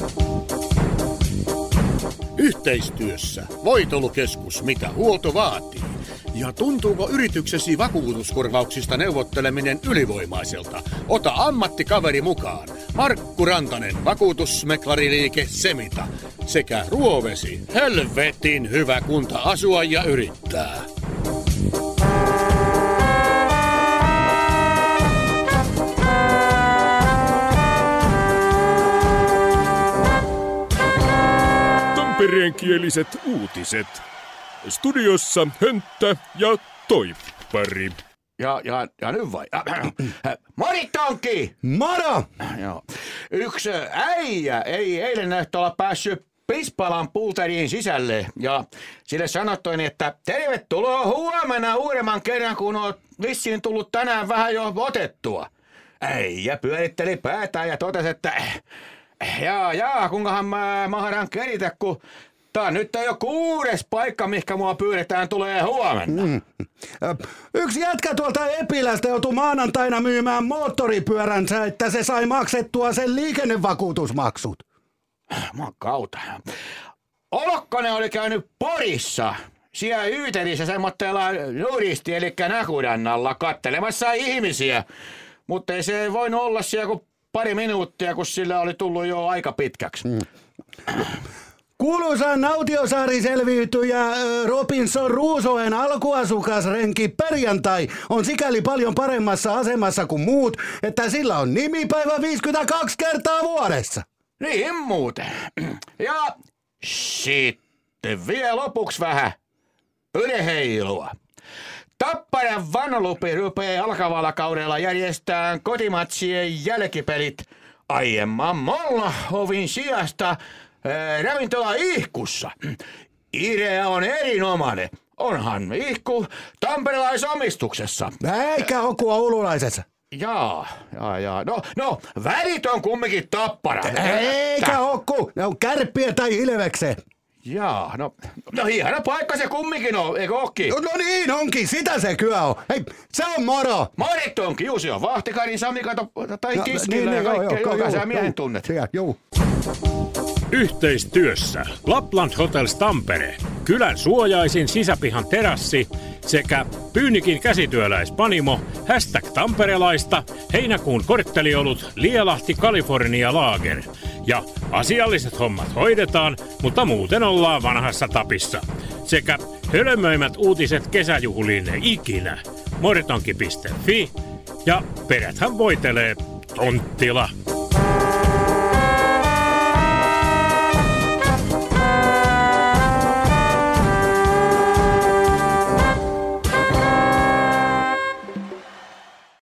Yhteistyössä Voitolukeskus, mitä huolto vaatii. Ja tuntuuko yrityksesi vakuutuskorvauksista neuvotteleminen ylivoimaiselta? Ota ammattikaveri mukaan. Markku Rantanen, vakuutusmeklariliike Semita. Sekä Ruovesi, helvetin hyvä kunta asua ja yrittää. Tampereenkieliset uutiset. Studiossa Hönttä ja Toippari. Ja nyt vai? Moritonki! Moro! Joo. Yksi äijä ei eilen olla päässyt Pispalan pulteriin sisälle. Ja sille sanottiin, että tervetuloa huomenna uudemman kerran, kun oot vissiin tullut tänään vähän jo otettua. Äijä pyöritteli päätään ja totesi, että kuinkahan mä mahdan keritä, kun tää nyt on jo 6. paikka, mihinkä mua pyydetään tulee huomenna. Yksi jätkä tuolta Epilästä joutui maanantaina myymään moottoripyöränsä, että se sai maksettua sen liikennevakuutusmaksut. Kautta. Olokkonen oli käynyt Porissa, siellä Yyterissä semmoitteella nuristi, eli näkudannalla, kattelemassa ihmisiä. Mutta ei se voinut olla siellä kuin pari minuuttia, kun sillä oli tullut jo aika pitkäksi. Kuuluisa Nautiosaari-selviytyjä Robinson Ruusoen alkuasukasrenki Perjantai on sikäli paljon paremmassa asemassa kuin muut, että sillä on nimipäivä 52 kertaa vuodessa. Niin muuten. Ja sitten vielä lopuksi vähän yleheilua. Tapparan Vanlupi rupeaa alkavalla kaudella järjestään kotimatsien jälkipelit aiemman Mollahovin sijasta ravintola Ihkussa. Idea on erinomainen. Onhan Ihku tamperelaisomistuksessa. Eikä Oku oululaisessa. Jaa. No, värit on kumminkin Tappara. Eikä Oku, ne on Kärppiä tai Ilveksen. Jaa, no hieno paikka se kumminkin on, eikö ookin? No niin onkin, sitä se kyllä on. Hei, se on moro. Morit onkin, Jussi on Vahtikarin Sami, tai Kiskillä ja kaikkea, joka sä miehen tunnet. Joo. Yhteistyössä Lapland Hotels Tampere, kylän suojaisin sisäpihan terassi sekä Pyynikin käsityöläispanimo, #tamperelaista, heinäkuun kortteliolut Lielahti California Lager. Ja asialliset hommat hoidetaan, mutta muuten ollaan vanhassa tapissa. Sekä hölmöimät uutiset kesäjuhliin ikinä. Moritonki.fi ja peräthän voitelee Tonttila.